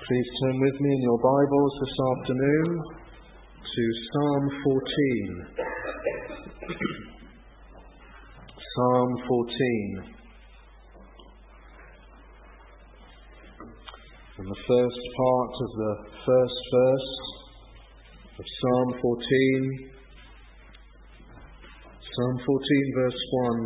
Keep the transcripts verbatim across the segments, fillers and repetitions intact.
Please turn with me in your Bibles this afternoon to Psalm fourteen. Psalm fourteen. And the first part of the first verse of Psalm fourteen. Psalm fourteen verse one.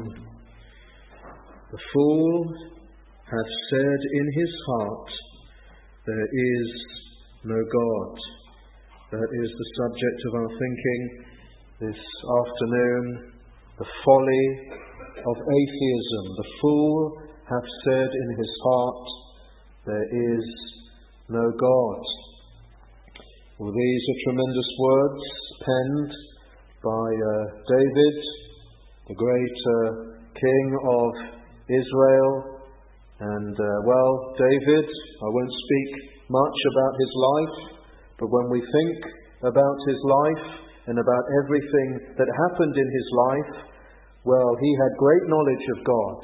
The fool hath said in his heart, there is no God. That is the subject of our thinking this afternoon. The folly of atheism. The fool hath said in his heart, there is no God. Well, these are tremendous words penned by uh, David, the great uh, king of Israel. And, uh, well, David, I won't speak much about his life, but when we think about his life and about everything that happened in his life, well, he had great knowledge of God.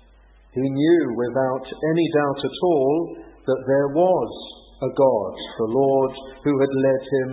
He knew without any doubt at all that there was a God, the Lord who had led him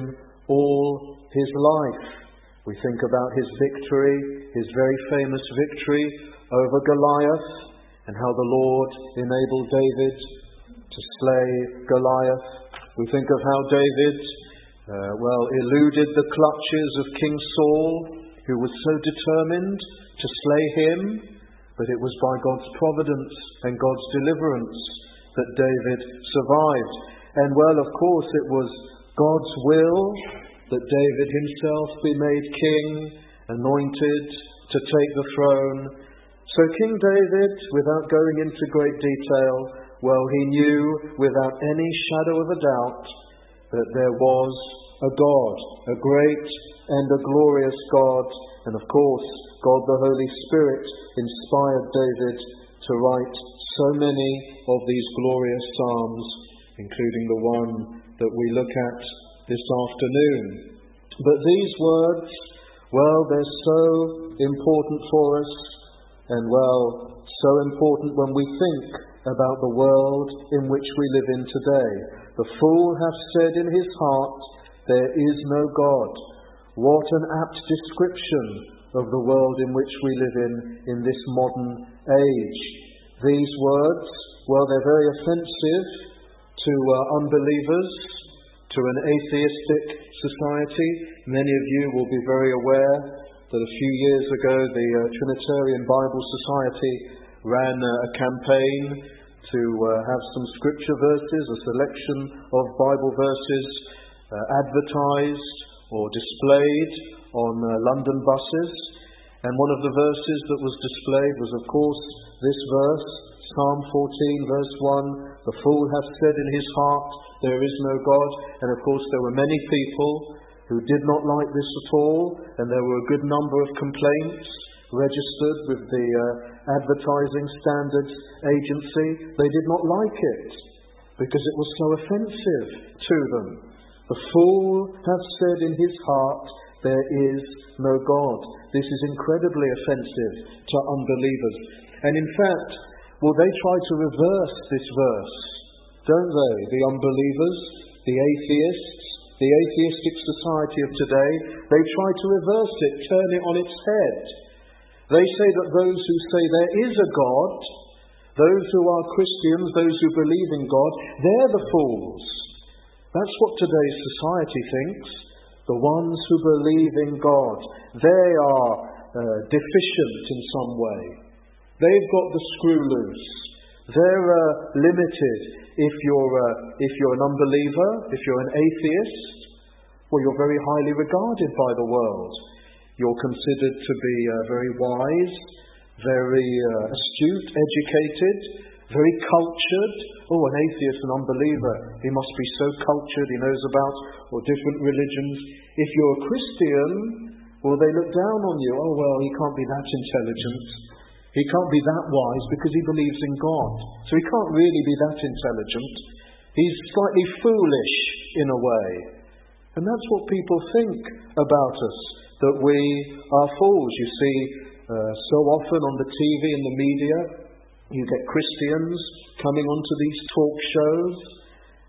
all his life. We think about his victory, his very famous victory over Goliath, and how the Lord enabled David to slay Goliath. We think of how David, uh, well, eluded the clutches of King Saul, who was so determined to slay him, but it was by God's providence and God's deliverance that David survived. And, well, of course, it was God's will that David himself be made king, anointed to take the throne. So King David, without going into great detail, well, he knew without any shadow of a doubt that there was a God, a great and a glorious God. And of course, God the Holy Spirit inspired David to write so many of these glorious psalms, including the one that we look at this afternoon. But these words, well, they're so important for us. And, well, so important when we think about the world in which we live in today. The fool hath said in his heart, there is no God. What an apt description of the world in which we live in, in this modern age. These words, well, they're very offensive to uh, unbelievers, to an atheistic society. Many of you will be very aware that a few years ago the uh, Trinitarian Bible Society ran uh, a campaign to uh, have some scripture verses, a selection of Bible verses uh, advertised or displayed on uh, London buses. And one of the verses that was displayed was, of course, this verse, Psalm fourteen, verse one, the fool hath said in his heart, there is no God. And of course there were many people who did not like this at all, and there were a good number of complaints registered with the uh, Advertising Standards Agency. They did not like it because it was so offensive to them. The fool hath said in his heart, there is no God. This is incredibly offensive to unbelievers. And in fact, well, they try to reverse this verse, don't they? The unbelievers, the atheists, the atheistic society of today, they try to reverse it, turn it on its head. They say that those who say there is a God, those who are Christians, those who believe in God, they're the fools. That's what today's society thinks. The ones who believe in God, they are uh, deficient in some way. They've got the screw loose. They're uh, limited. If you're, uh, if you're an unbeliever, if you're an atheist, well, you're very highly regarded by the world. You're considered to be uh, very wise, very uh, astute, educated, very cultured. Oh, an atheist, an unbeliever, he must be so cultured, he knows about or different religions. If you're a Christian, well, they look down on you. Oh, well, he can't be that intelligent. He can't be that wise because he believes in God. So he can't really be that intelligent. He's slightly foolish in a way. And that's what people think about us, that we are fools. You see, uh, so often on the T V and the media, you get Christians coming onto these talk shows,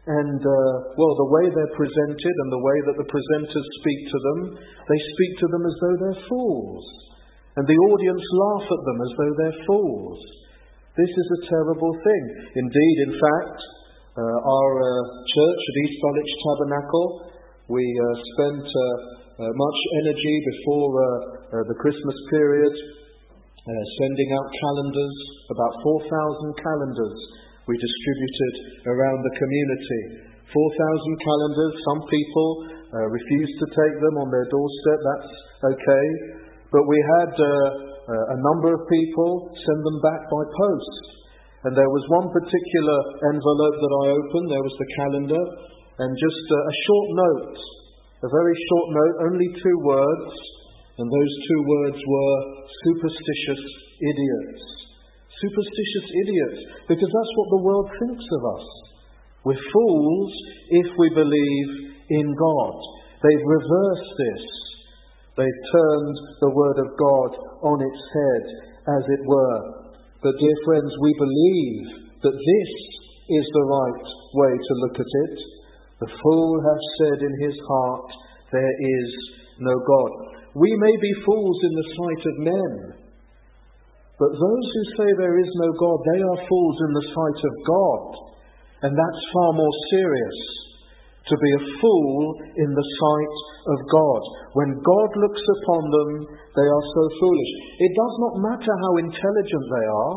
And, uh, well, the way they're presented and the way that the presenters speak to them, they speak to them as though they're fools. And the audience laugh at them as though they're fools. This is a terrible thing. Indeed, in fact, uh, our uh, church at East Dulwich Tabernacle, we uh, spent uh, uh, much energy before uh, uh, the Christmas period uh, sending out calendars, about four thousand calendars we distributed around the community. four thousand calendars. Some people uh, refused to take them on their doorstep. That's okay. But we had uh, uh, a number of people send them back by post. And there was one particular envelope that I opened. There was the calendar. And just uh, a short note, a very short note, only two words. And those two words were superstitious idiots. Superstitious idiots, because that's what the world thinks of us. We're fools if we believe in God. They've reversed this. They've turned the Word of God on its head, as it were. But dear friends, we believe that this is the right way to look at it. The fool hath said in his heart, there is no God. We may be fools in the sight of men, but those who say there is no God, they are fools in the sight of God. And that's far more serious, to be a fool in the sight of God. When God looks upon them, they are so foolish. It does not matter how intelligent they are.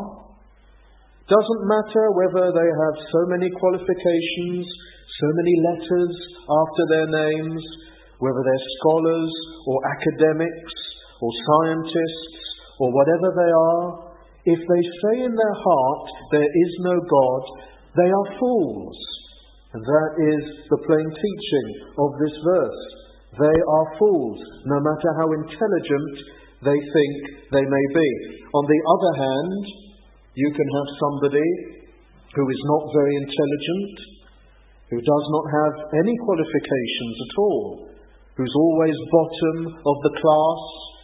It doesn't matter whether they have so many qualifications, so many letters after their names, whether they're scholars or academics or scientists, or whatever they are. If they say in their heart, there is no God, they are fools. And that is the plain teaching of this verse. They are fools, no matter how intelligent they think they may be. On the other hand, you can have somebody who is not very intelligent, who does not have any qualifications at all, who's always bottom of the class,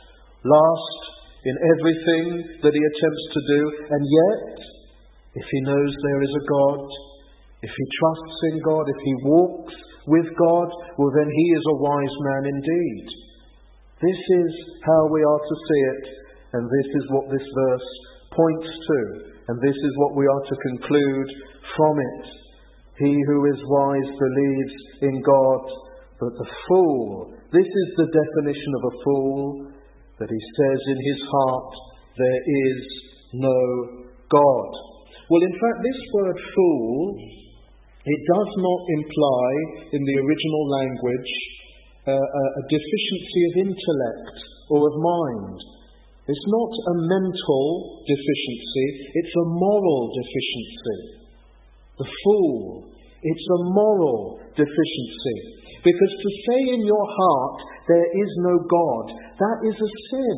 last in everything that he attempts to do, and yet, if he knows there is a God, if he trusts in God, if he walks with God, well then he is a wise man indeed. This is how we are to see it, and this is what this verse points to, and this is what we are to conclude from it. He who is wise believes in God, but the fool, this is the definition of a fool, that he says in his heart, there is no God. Well, in fact, this word fool, it does not imply, in the original language, uh, a, a deficiency of intellect or of mind. It's not a mental deficiency, it's a moral deficiency. The fool, it's a moral deficiency. Because to say in your heart, there is no God, that is a sin.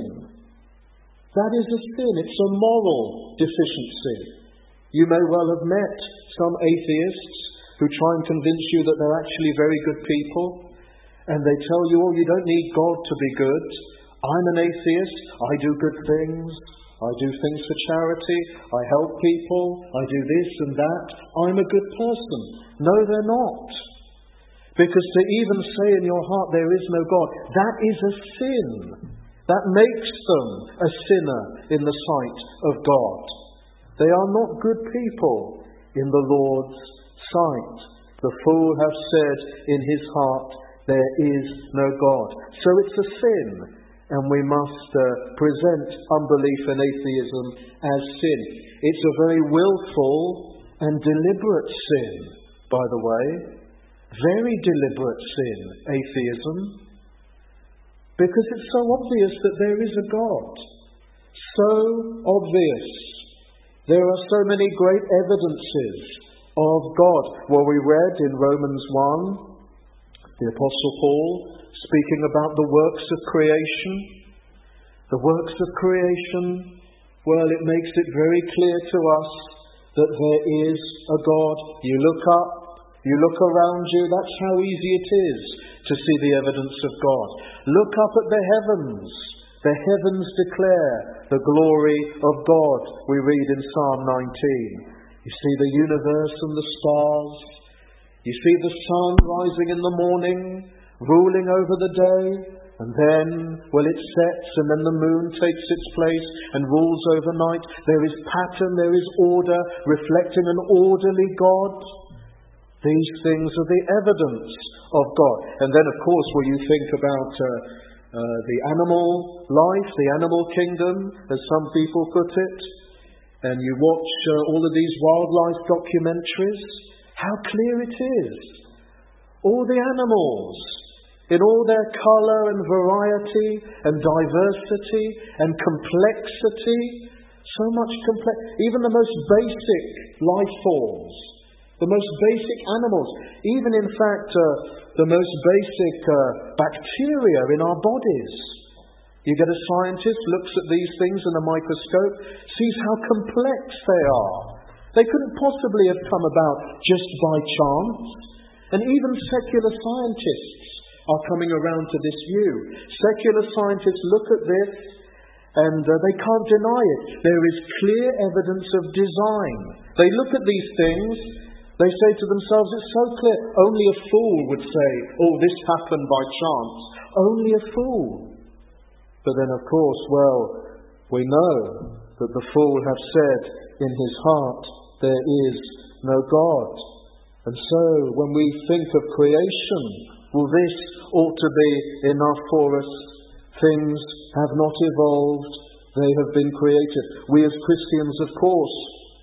That is a sin. It's a moral deficiency. You may well have met some atheists who try and convince you that they're actually very good people. And they tell you, oh, you don't need God to be good. I'm an atheist. I do good things. I do things for charity. I help people. I do this and that. I'm a good person. No, they're not. Because to even say in your heart there is no God, that is a sin. That makes them a sinner in the sight of God. They are not good people in the Lord's sight. The fool hath said in his heart, there is no God. So it's a sin, and we must uh, present unbelief and atheism as sin. It's a very willful and deliberate sin, by the way. Very deliberate sin, atheism, because it's so obvious that there is a God. So obvious. There are so many great evidences of God. Well, we read in Romans one, the Apostle Paul speaking about the works of creation. The works of creation, well, it makes it very clear to us that there is a God. You look up, you look around you, that's how easy it is to see the evidence of God. Look up at the heavens. The heavens declare the glory of God, we read in Psalm nineteen. You see the universe and the stars. You see the sun rising in the morning, ruling over the day, and then, well, it sets, and then the moon takes its place and rules over night. There is pattern, there is order, reflecting an orderly God. These things are the evidence of God. And then, of course, when you think about uh, uh, the animal life, the animal kingdom, as some people put it, and you watch uh, all of these wildlife documentaries, how clear it is. All the animals, in all their colour and variety and diversity and complexity, so much complex. Even the most basic life forms, the most basic animals, even in fact uh, the most basic uh, bacteria in our bodies. You get a scientist, looks at these things in a microscope, sees how complex they are. They couldn't possibly have come about just by chance. And even secular scientists are coming around to this view. Secular scientists look at this and uh, they can't deny it. There is clear evidence of design. They look at these things, they say to themselves, it's so clear. Only a fool would say, oh, this happened by chance. Only a fool. But then, of course, well, we know that the fool has said in his heart, there is no God. And so, when we think of creation, well, this ought to be enough for us. Things have not evolved, they have been created. We as Christians, of course,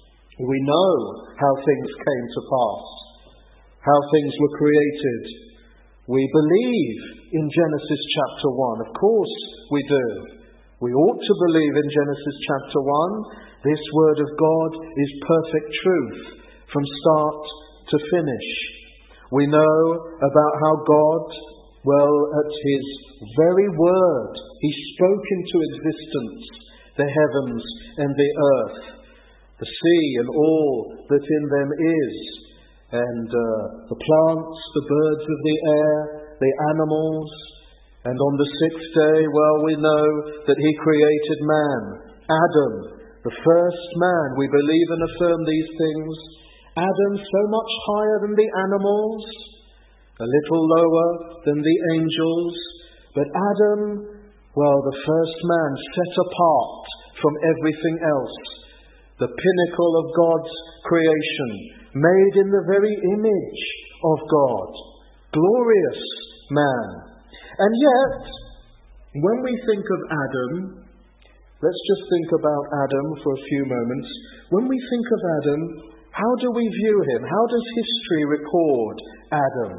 we know how things came to pass, how things were created. We believe in Genesis chapter one. Of course we do. We ought to believe in Genesis chapter one. This word of God is perfect truth from start to finish. We know about how God, well, at His very word, He spoke into existence the heavens and the earth, the sea and all that in them is, and uh, the plants, the birds of the air, the animals. And on the sixth day, well, we know that He created man, Adam, the first man. We believe and affirm these things. Adam so much higher than the animals, a little lower than the angels. But Adam, well, the first man set apart from everything else. The pinnacle of God's creation, made in the very image of God. Glorious man. And yet, when we think of Adam, let's just think about Adam for a few moments. When we think of Adam, how do we view him? How does history record Adam?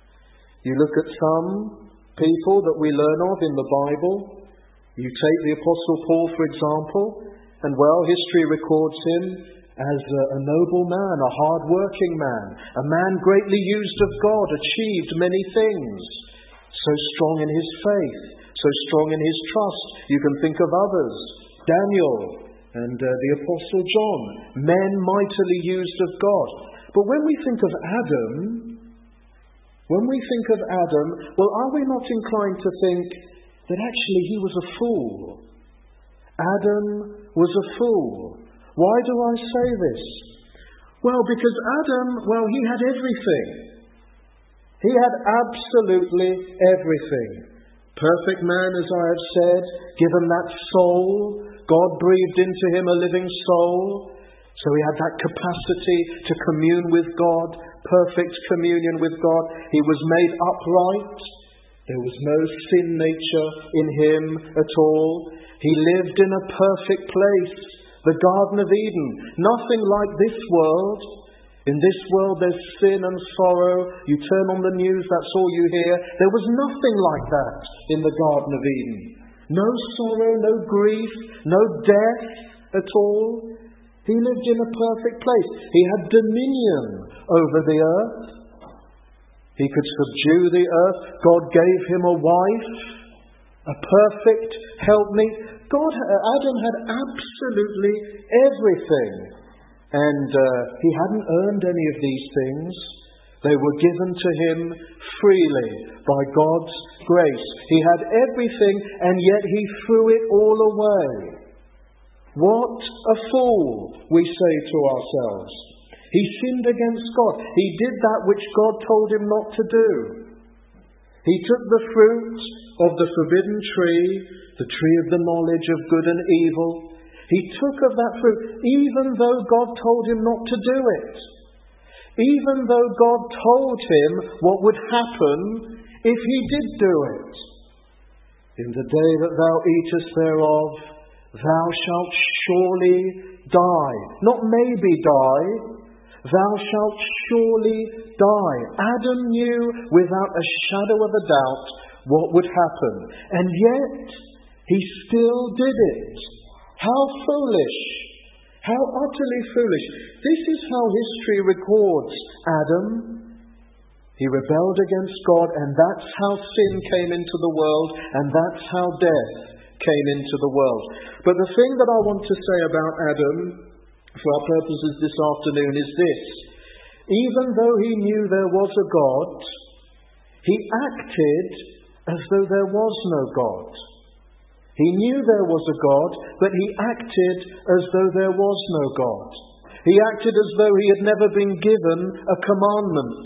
You look at some people that we learn of in the Bible. You take the Apostle Paul, for example, and well, history records him as a, a noble man, a hard-working man, a man greatly used of God, achieved many things, so strong in his faith, so strong in his trust. You can think of others, Daniel and uh, the Apostle John, men mightily used of God. But when we think of Adam, when we think of Adam, well, are we not inclined to think that actually he was a fool? Adam was a fool. Why do I say this? Well, because Adam, well, he had everything. He had absolutely everything. Perfect man, as I have said, given that soul. God breathed into him a living soul. So he had that capacity to commune with God, perfect communion with God. He was made upright. There was no sin nature in him at all. He lived in a perfect place, the Garden of Eden. Nothing like this world. In this world there's sin and sorrow. You turn on the news, that's all you hear. There was nothing like that in the Garden of Eden. No sorrow, no grief, no death at all. He lived in a perfect place. He had dominion over the earth. He could subdue the earth. God gave him a wife, a perfect helpmeet. God, Adam had absolutely everything. And uh, he hadn't earned any of these things. They were given to him freely by God's grace. He had everything, and yet he threw it all away. What a fool, we say to ourselves. He sinned against God. He did that which God told him not to do. He took the fruit of the forbidden tree, the tree of the knowledge of good and evil. He took of that fruit even though God told him not to do it. Even though God told him what would happen if he did do it. In the day that thou eatest thereof, thou shalt surely die. Not maybe die. Thou shalt surely die. Adam knew without a shadow of a doubt what would happen. And yet, he still did it. How foolish. How utterly foolish. This is how history records Adam. He rebelled against God, and that's how sin came into the world, and that's how death came into the world. But the thing that I want to say about Adam, for our purposes this afternoon, is this. Even though he knew there was a God, he acted as though there was no God. He knew there was a God, but he acted as though there was no God. He acted as though he had never been given a commandment.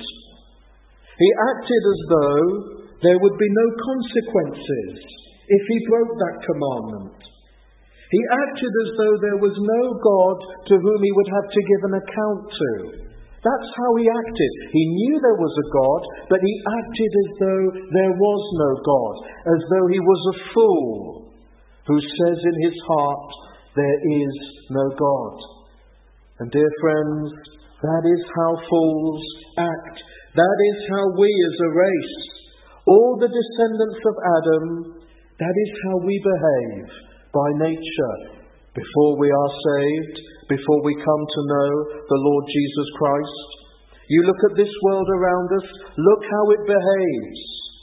He acted as though there would be no consequences if he broke that commandment. He acted as though there was no God to whom he would have to give an account to. That's how he acted. He knew there was a God, but he acted as though there was no God, as though he was a fool who says in his heart, there is no God. And dear friends, that is how fools act. That is how we as a race, all the descendants of Adam, that is how we behave by nature before we are saved, before we come to know the Lord Jesus Christ. You look at this world around us, look how it behaves.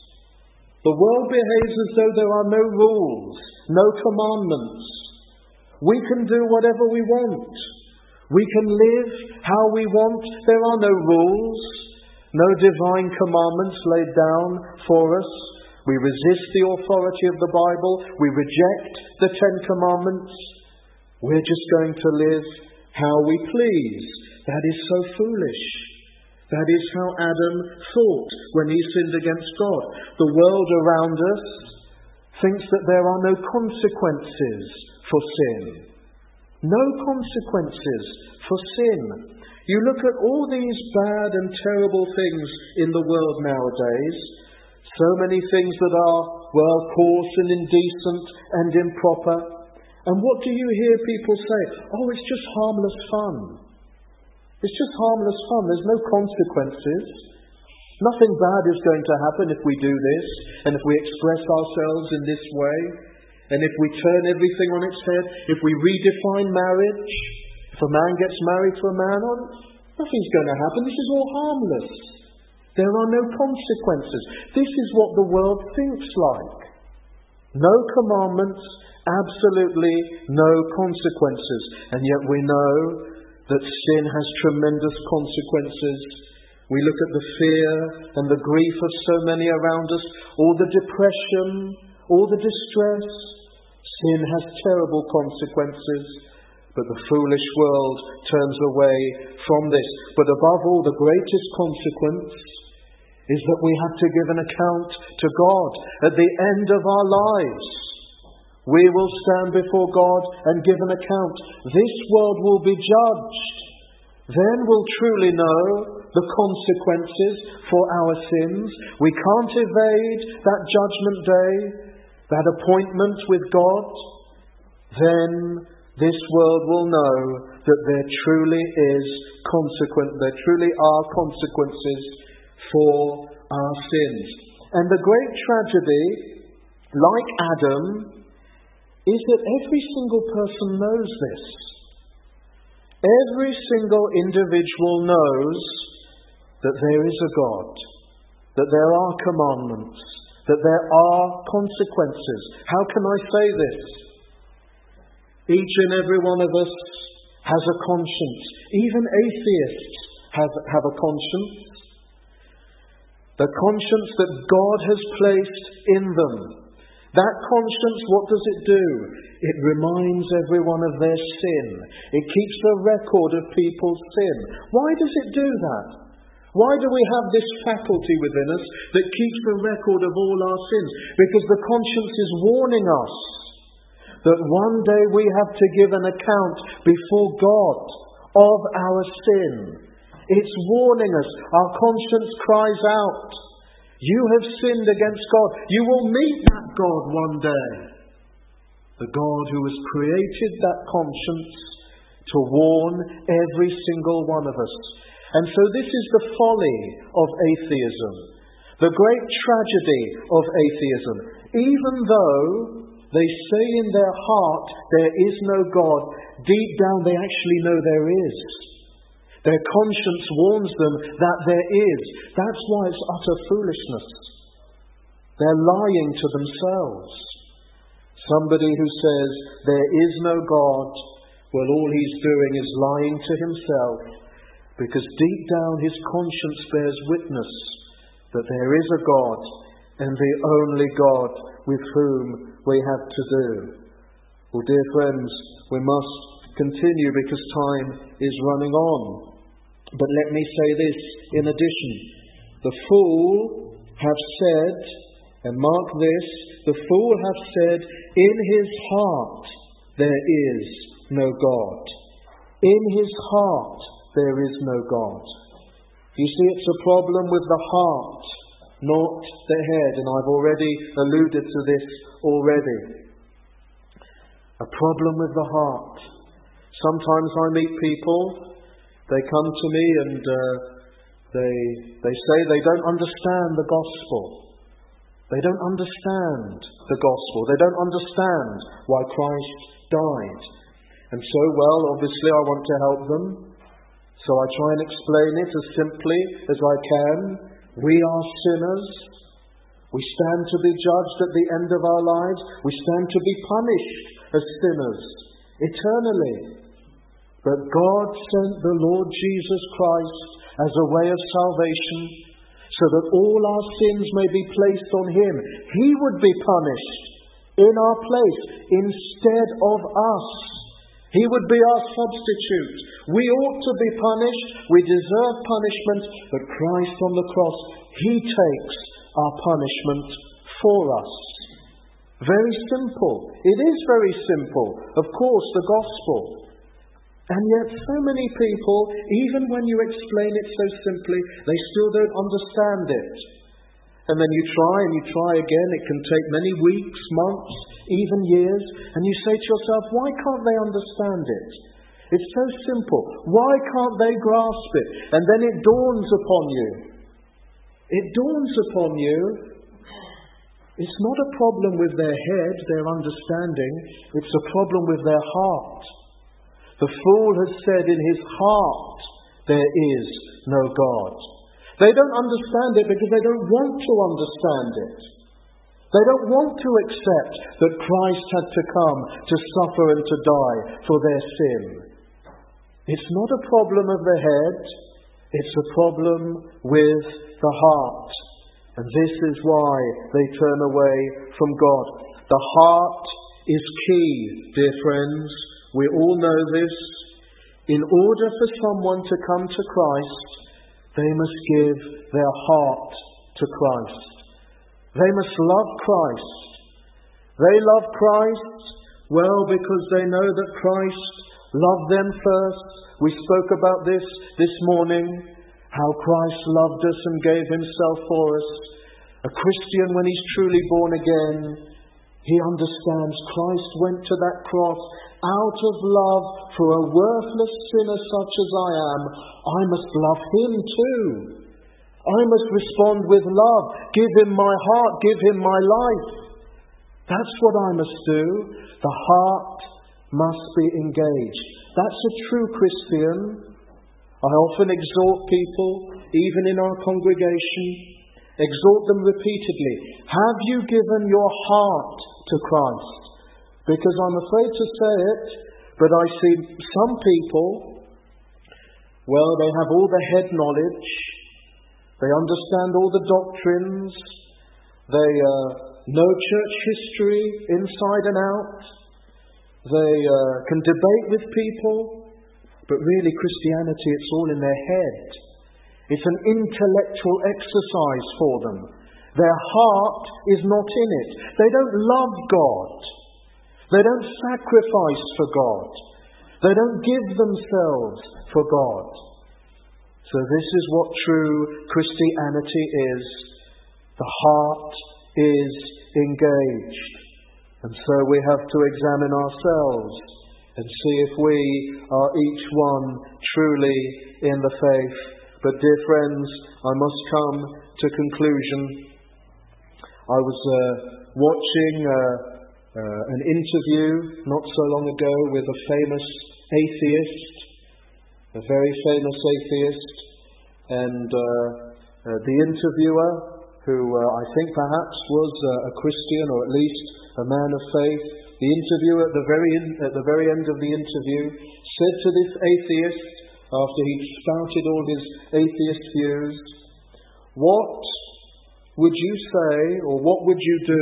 The world behaves as though there are no rules, no commandments. We can do whatever we want. We can live how we want. There are no rules. No divine commandments laid down for us. We resist the authority of the Bible. We reject the Ten Commandments. We're just going to live how we please. That is so foolish. That is how Adam thought when he sinned against God. The world around us thinks that there are no consequences for sin. No consequences for sin. You look at all these bad and terrible things in the world nowadays. So many things that are, well, coarse and indecent and improper. And what do you hear people say? Oh, it's just harmless fun. It's just harmless fun. There's no consequences. Nothing bad is going to happen if we do this, and if we express ourselves in this way, and if we turn everything on its head, if we redefine marriage. If a man gets married to a man, oh, nothing's going to happen. This is all harmless. There are no consequences. This is what the world thinks like. No commandments, absolutely no consequences. And yet we know that sin has tremendous consequences. We look at the fear and the grief of so many around us, all the depression, all the distress. Sin has terrible consequences. But the foolish world turns away from this. But above all, the greatest consequence is that we have to give an account to God at the end of our lives. We will stand before God and give an account. This world will be judged. Then we'll truly know the consequences for our sins. We can't evade that judgment day, that appointment with God. Then this world will know that there truly is consequence, there truly are consequences for our sins. And the great tragedy, like Adam, is that every single person knows this. Every single individual knows that there is a God, that there are commandments, that there are consequences. How can I say this? Each and every one of us has a conscience. Even atheists have, have a conscience. The conscience that God has placed in them. That conscience, what does it do? It reminds everyone of their sin. It keeps a record of people's sin. Why does it do that? Why do we have this faculty within us that keeps a record of all our sins? Because the conscience is warning us that one day we have to give an account before God of our sin. It's warning us. Our conscience cries out, you have sinned against God. You will meet that God one day. The God who has created that conscience to warn every single one of us. And so this is the folly of atheism. The great tragedy of atheism. Even though they say in their heart there is no God, deep down they actually know there is. Their conscience warns them that there is. That's why it's utter foolishness. They're lying to themselves. Somebody who says there is no God, well, all he's doing is lying to himself, because deep down his conscience bears witness that there is a God, and the only God with whom we have to do. Well, dear friends, we must continue because time is running on. But let me say this in addition. The fool hath said, and mark this, the fool hath said, in his heart there is no God. In his heart there is no God. You see, it's a problem with the heart, not the head. And I've already alluded to this already. A problem with the heart. Sometimes I meet people, they come to me and uh, they they say they don't understand the gospel. They don't understand the gospel. They don't understand why Christ died. And so, well, obviously I want to help them. So I try and explain it as simply as I can. We are sinners. We stand to be judged at the end of our lives. We stand to be punished as sinners eternally. But God sent the Lord Jesus Christ as a way of salvation so that all our sins may be placed on Him. He would be punished in our place instead of us. He would be our substitute. We ought to be punished. We deserve punishment. But Christ on the cross, He takes our punishment for us. Very simple. It is very simple. Of course, the gospel. And yet so many people, even when you explain it so simply, they still don't understand it. And then you try and you try again. It can take many weeks, months, even years. And you say to yourself, why can't they understand it? It's so simple. Why can't they grasp it? And then it dawns upon you. It dawns upon you. It's not a problem with their head, their understanding. It's a problem with their heart. The fool has said in his heart, there is no God. They don't understand it because they don't want to understand it. They don't want to accept that Christ had to come to suffer and to die for their sin. It's not a problem of the head, it's a problem with the heart. And this is why they turn away from God. The heart is key, dear friends. We all know this. In order for someone to come to Christ, they must give their heart to Christ. They must love Christ. They love Christ, well, because they know that Christ loved them first. We spoke about this this morning, how Christ loved us and gave Himself for us. A Christian, when he's truly born again, he understands Christ went to that cross out of love for a worthless sinner such as I am. I must love Him too. I must respond with love. Give Him my heart. Give Him my life. That's what I must do. The heart must be engaged. That's a true Christian. I often exhort people, even in our congregation, exhort them repeatedly. Have you given your heart to Christ? Because I'm afraid to say it, but I see some people, well, they have all the head knowledge. They understand all the doctrines. They uh, know church history inside and out. They uh, can debate with people. But really, Christianity, it's all in their head. It's an intellectual exercise for them. Their heart is not in it. They don't love God. They don't sacrifice for God. They don't give themselves for God. So this is what true Christianity is. The heart is engaged. And so we have to examine ourselves and see if we are each one truly in the faith. But dear friends, I must come to conclusion. I was uh, watching uh, uh, an interview not so long ago with a famous atheist, a very famous atheist, and uh, uh, the interviewer, who uh, I think perhaps was uh, a Christian or at least a man of faith, the interviewer at the very in, at the very end of the interview said to this atheist, after he'd spouted all his atheist views, "What would you say, or what would you do,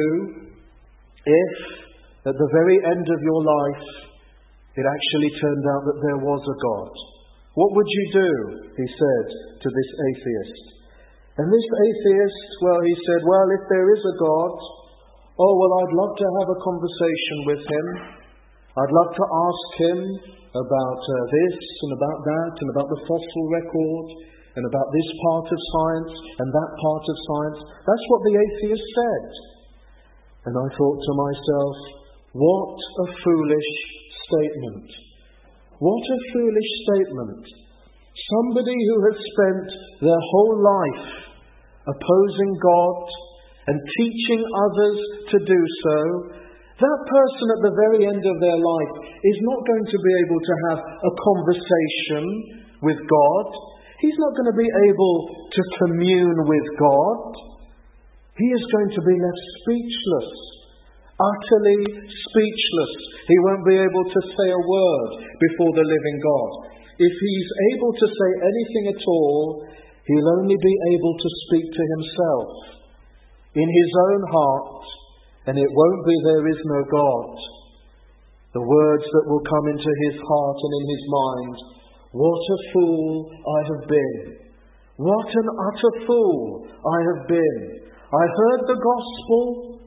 if at the very end of your life it actually turned out that there was a God? What would you do?" he said to this atheist. And this atheist, well, he said, "Well, if there is a God, oh, well, I'd love to have a conversation with him. I'd love to ask him about uh, this and about that and about the fossil record and about this part of science and that part of science." That's what the atheist said. And I thought to myself, what a foolish statement. What a foolish statement. Somebody who has spent their whole life opposing God and teaching others to do so, that person at the very end of their life is not going to be able to have a conversation with God. He's not going to be able to commune with God. He is going to be left speechless, utterly speechless. He won't be able to say a word before the living God. If he's able to say anything at all, he'll only be able to speak to himself in his own heart, and it won't be "there is no God." The words that will come into his heart and in his mind, "What a fool I have been. What an utter fool I have been. I heard the gospel.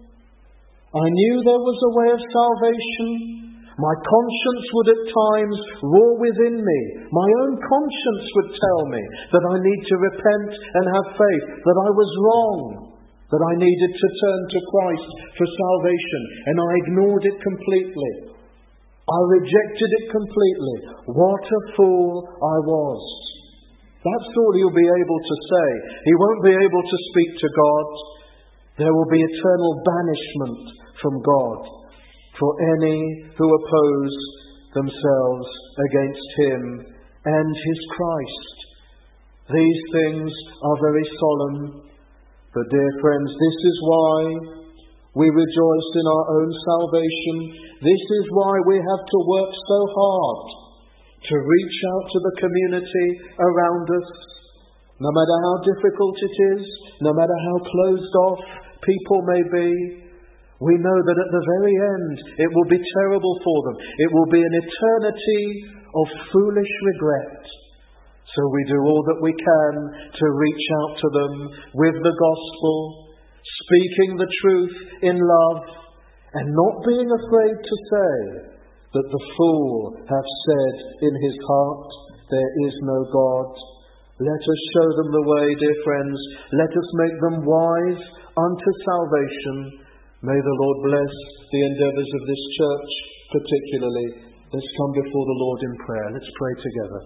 I knew there was a way of salvation. My conscience would at times roar within me. My own conscience would tell me that I need to repent and have faith, that I was wrong, that I needed to turn to Christ for salvation, and I ignored it completely. I rejected it completely. What a fool I was." That's all he'll be able to say. He won't be able to speak to God. There will be eternal banishment from God for any who oppose themselves against him and his Christ. These things are very solemn. But dear friends, this is why we rejoice in our own salvation. This is why we have to work so hard to reach out to the community around us. No matter how difficult it is, no matter how closed off people may be, we know that at the very end it will be terrible for them. It will be an eternity of foolish regret. So we do all that we can to reach out to them with the gospel, speaking the truth in love, and not being afraid to say that the fool hath said in his heart, "There is no God." Let us show them the way, dear friends. Let us make them wise unto salvation. May the Lord bless the endeavours of this church particularly. Let's come before the Lord in prayer. Let's pray together.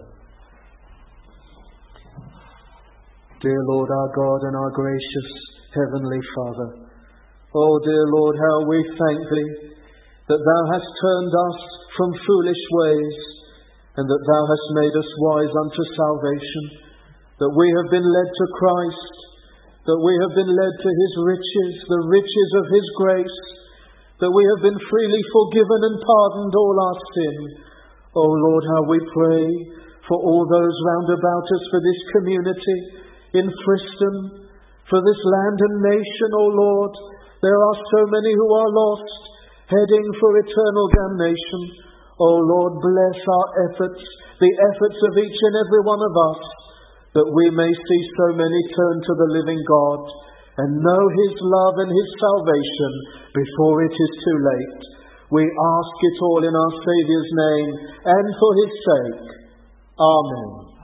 Dear Lord, our God and our gracious Heavenly Father, oh dear Lord, how we thank Thee that Thou hast turned us from foolish ways, and that Thou hast made us wise unto salvation, that we have been led to Christ, that we have been led to His riches, the riches of His grace, that we have been freely forgiven and pardoned all our sin. Oh Lord, how we pray for all those round about us, for this community in Friston, for this land and nation, O Lord, There are so many who are lost, heading for eternal damnation. O Lord, bless our efforts, the efforts of each and every one of us, that we may see so many turn to the living God and know His love and His salvation before it is too late. We ask it all in our Saviour's name and for His sake. Amen.